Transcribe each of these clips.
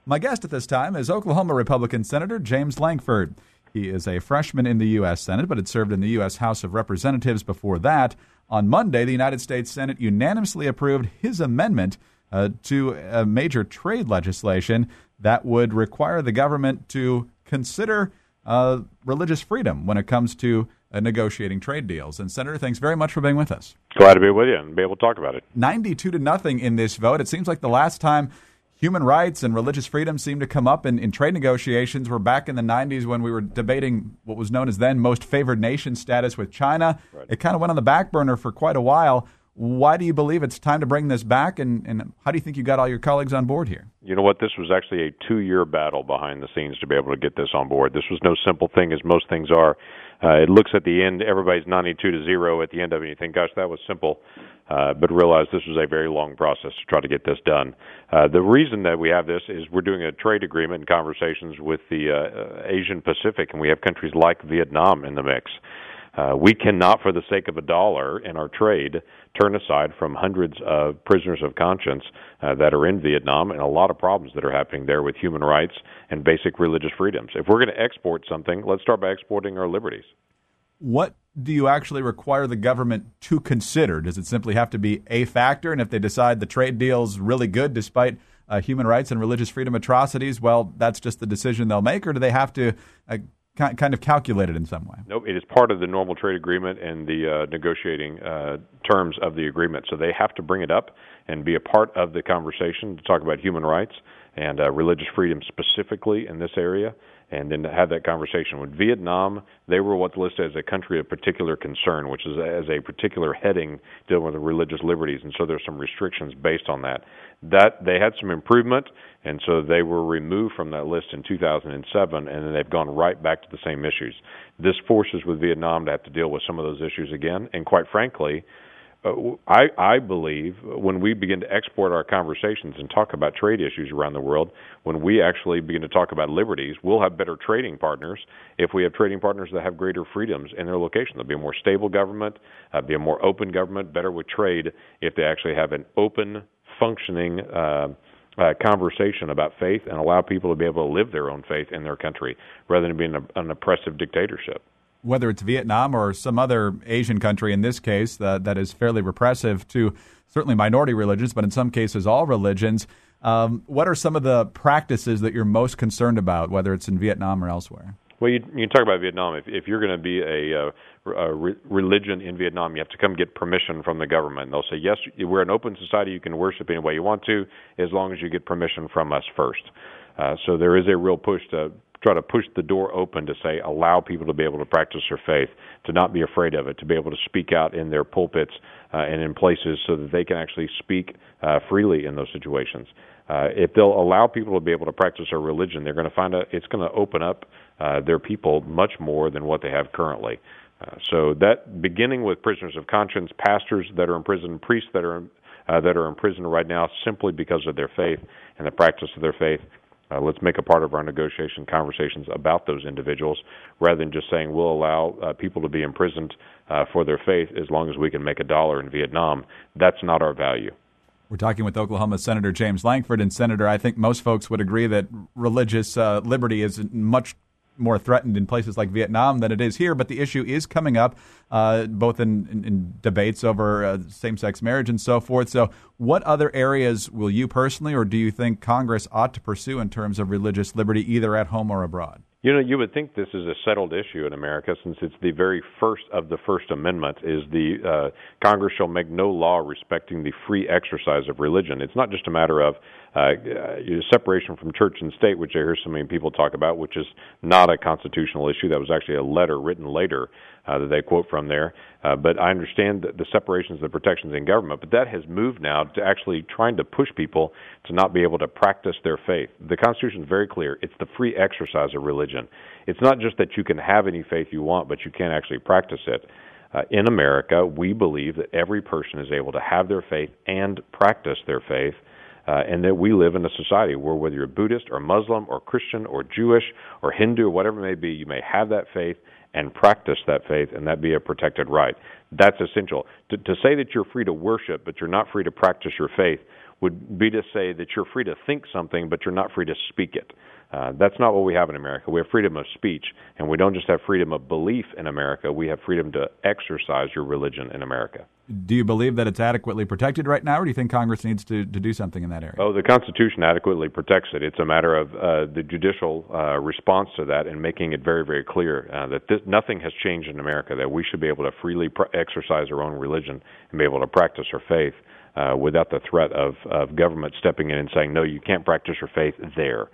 My guest at this time is Oklahoma Republican Senator James Lankford. He is a freshman in the U.S. Senate, but had served in the U.S. House of Representatives before that. On Monday, the United States Senate unanimously approved his amendment to a major trade legislation that would require the government to consider religious freedom when it comes to negotiating trade deals. And Senator, thanks very much for being with us. Glad to be with you and be able to talk about it. 92-0 in this vote. It seems like the last time human rights and religious freedom seemed to come up in trade negotiations were back in the 90s when we were debating what was known as then most favored nation status with China. Right. It kind of went on the back burner for quite a while. Why do you believe it's time to bring this back, and how do you think you got all your colleagues on board here? You know what? This was actually a 2-year battle behind the scenes to be able to get this on board. This was no simple thing, as most things are. It looks at the end, everybody's 92-0 at the end of it, and you think, gosh, that was simple. But realize this was a very long process to try to get this done. The reason that we have this is we're doing a trade agreement and conversations with the Asian Pacific, and we have countries like Vietnam in the mix. We cannot, for the sake of $1 in our trade, turn aside from hundreds of prisoners of conscience that are in Vietnam and a lot of problems that are happening there with human rights and basic religious freedoms. If we're going to export something, let's start by exporting our liberties. What do you actually require the government to consider? Does it simply have to be a factor? And if they decide the trade deal's really good despite human rights and religious freedom atrocities, well, that's just the decision they'll make? Or do they have to kind of calculate it in some way? Nope, it is part of the normal trade agreement and the negotiating terms of the agreement. So they have to bring it up and be a part of the conversation to talk about human rights and religious freedom specifically in this area, and then to have that conversation. With Vietnam, they were what's listed as a country of particular concern, which is as a particular heading dealing with the religious liberties, and so there's some restrictions based on that. That they had some improvement, and so they were removed from that list in 2007, and then they've gone right back to the same issues. This forces with Vietnam to have to deal with some of those issues again, and quite frankly, I believe when we begin to export our conversations and talk about trade issues around the world, when we actually begin to talk about liberties, we'll have better trading partners if we have trading partners that have greater freedoms in their location. There'll be a more stable government, be a more open government, better with trade if they actually have an open, functioning conversation about faith and allow people to be able to live their own faith in their country rather than being an oppressive dictatorship. Whether it's Vietnam or some other Asian country in this case that is fairly repressive to certainly minority religions, but in some cases all religions, what are some of the practices that you're most concerned about, whether it's in Vietnam or elsewhere? Well, you talk about Vietnam. If you're going to be a religion in Vietnam, you have to come get permission from the government. And they'll say, yes, we're an open society. You can worship any way you want to as long as you get permission from us first. So there is a real push to try to push the door open to say, allow people to be able to practice their faith, to not be afraid of it, to be able to speak out in their pulpits and in places so that they can actually speak freely in those situations. If they'll allow people to be able to practice their religion, they're going to find out it's going to open up their people much more than what they have currently. So that beginning with prisoners of conscience, pastors that are in prison, priests that are in prison right now simply because of their faith and the practice of their faith, let's make a part of our negotiation conversations about those individuals rather than just saying we'll allow people to be imprisoned for their faith as long as we can make $1 in Vietnam. That's not our value. We're talking with Oklahoma Senator James Lankford. And, Senator, I think most folks would agree that religious liberty is much more threatened in places like Vietnam than it is here. But the issue is coming up both in debates over same-sex marriage and so forth. So what other areas will you personally or do you think Congress ought to pursue in terms of religious liberty, either at home or abroad? You know, you would think this is a settled issue in America since it's the very first of the First Amendment is the Congress shall make no law respecting the free exercise of religion. It's not just a matter of separation from church and state, which I hear so many people talk about, which is not a constitutional issue. That was actually a letter written later that they quote from there. But I understand the separations and the protections in government, but that has moved now to actually trying to push people to not be able to practice their faith. The Constitution is very clear. It's the free exercise of religion. It's not just that you can have any faith you want, but you can't actually practice it. In America, we believe that every person is able to have their faith and practice their faith, and that we live in a society where whether you're Buddhist or Muslim or Christian or Jewish or Hindu or whatever it may be, you may have that faith and practice that faith, and that be a protected right. That's essential. To say that you're free to worship, but you're not free to practice your faith, would be to say that you're free to think something, but you're not free to speak it. That's not what we have in America. We have freedom of speech, and we don't just have freedom of belief in America. We have freedom to exercise your religion in America. Do you believe that it's adequately protected right now, or do you think Congress needs to do something in that area? Oh, the Constitution adequately protects it. It's a matter of the judicial response to that and making it very, very clear that nothing has changed in America, that we should be able to freely exercise our own religion and be able to practice our faith without the threat of government stepping in and saying, no, you can't practice your faith there.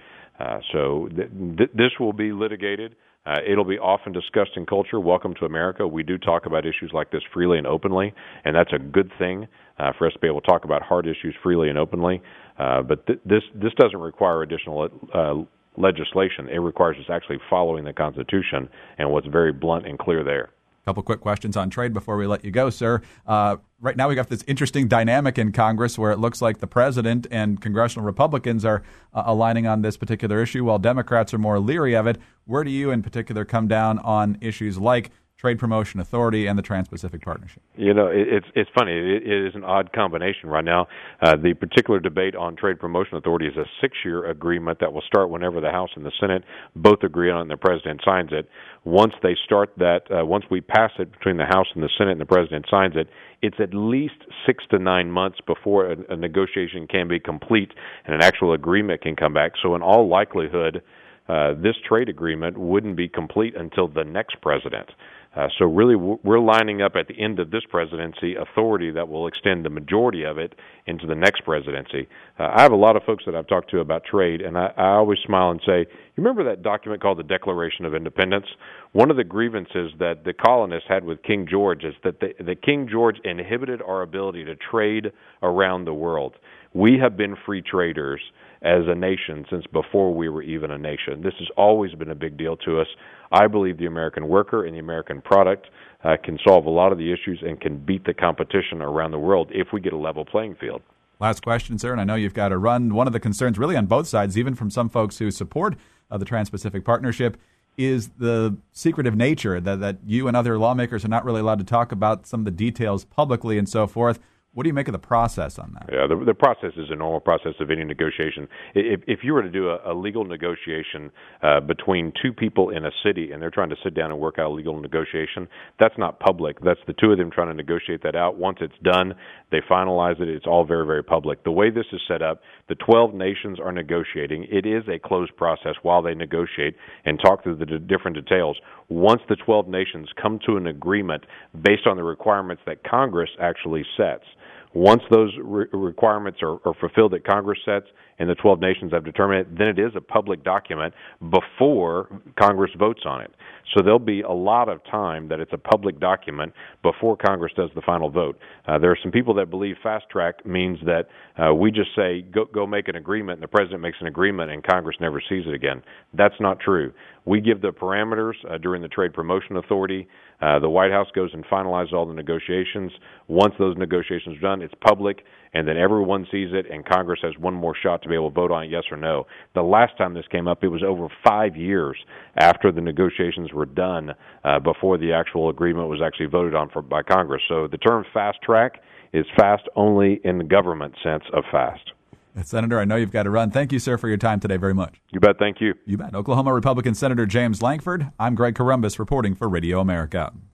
So this will be litigated. It'll be often discussed in culture. Welcome to America. We do talk about issues like this freely and openly, and that's a good thing for us to be able to talk about hard issues freely and openly. But this doesn't require additional legislation. It requires us actually following the Constitution and what's very blunt and clear there. Couple quick questions on trade before we let you go, sir. Right now we got this interesting dynamic in Congress where it looks like the president and congressional Republicans are aligning on this particular issue while Democrats are more leery of it. Where do you in particular come down on issues like Trade Promotion Authority and the Trans-Pacific Partnership? You know, it's funny. It is an odd combination right now. The particular debate on Trade Promotion Authority is a 6-year agreement that will start whenever the House and the Senate both agree on it and the President signs it. Once they start that, once we pass it between the House and the Senate and the President signs it, it's at least 6 to 9 months before a negotiation can be complete and an actual agreement can come back. So in all likelihood, this trade agreement wouldn't be complete until the next president. So really, we're lining up at the end of this presidency authority that will extend the majority of it into the next presidency. I have a lot of folks that I've talked to about trade, and I always smile and say, you remember that document called the Declaration of Independence? One of the grievances that the colonists had with King George is that the King George inhibited our ability to trade around the world. We have been free traders as a nation since before we were even a nation. This has always been a big deal to us. I believe the American worker and the American product can solve a lot of the issues and can beat the competition around the world if we get a level playing field. Last question, sir, and I know you've got to run. One of the concerns really on both sides, even from some folks who support the Trans-Pacific Partnership, is the secretive nature that you and other lawmakers are not really allowed to talk about some of the details publicly and so forth. What do you make of the process on that? Yeah, the process is a normal process of any negotiation. If you were to do a legal negotiation between two people in a city and they're trying to sit down and work out a legal negotiation, that's not public. That's the two of them trying to negotiate that out. Once it's done, they finalize it. It's all very, very public. The way this is set up, the 12 nations are negotiating. It is a closed process while they negotiate and talk through the different details. Once the 12 nations come to an agreement based on the requirements that Congress actually sets, once those requirements are fulfilled that Congress sets and the 12 nations have determined it, then it is a public document before Congress votes on it. So there'll be a lot of time that it's a public document before Congress does the final vote. There are some people that believe fast track means that we just say, go make an agreement, and the President makes an agreement, and Congress never sees it again. That's not true. We give the parameters during the Trade Promotion Authority. The White House goes and finalizes all the negotiations. Once those negotiations are done, it's public, and then everyone sees it, and Congress has one more shot to be able to vote on it, yes or no. The last time this came up, it was over 5 years after the negotiations were done before the actual agreement was actually voted on by Congress. So the term fast track is fast only in the government sense of fast. Senator, I know you've got to run. Thank you, sir, for your time today very much. You bet. Thank you. You bet. Oklahoma Republican Senator James Lankford. I'm Greg Columbus reporting for Radio America.